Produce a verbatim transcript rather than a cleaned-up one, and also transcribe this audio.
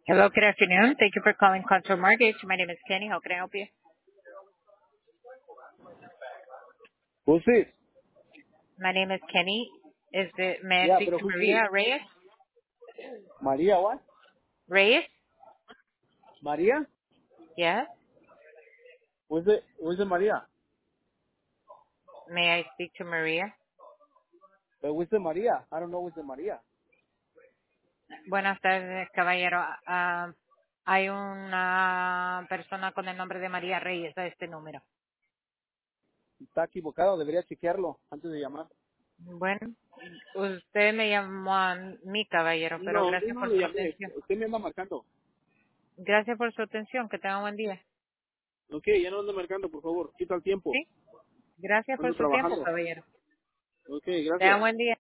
Hello, good afternoon. Thank you for calling Contour Mortgage. My name is Kenny. How can I help you? Who's this? My name is Kenny. Is it, may I Yeah, speak pero to who's this? Maria Reyes? María, what? Reyes? María? Yes. Who's the, who's the María? May I speak to Maria? But who's the María? I don't know who's the María. Buenas tardes, caballero. Ah, hay una persona con el nombre de María Reyes a este número. Está equivocado, debería chequearlo antes de llamar. Bueno, usted me llamó a mí, caballero, pero No, yo gracias no por le su llamé. atención. Usted me anda marcando. Gracias por su atención. Que tenga un buen día. Ok, ya no ando marcando, por favor. Quita el tiempo. ¿Sí? Gracias por Ando su tiempo, trabajando. caballero. Ok, Tenga un gracias. buen día.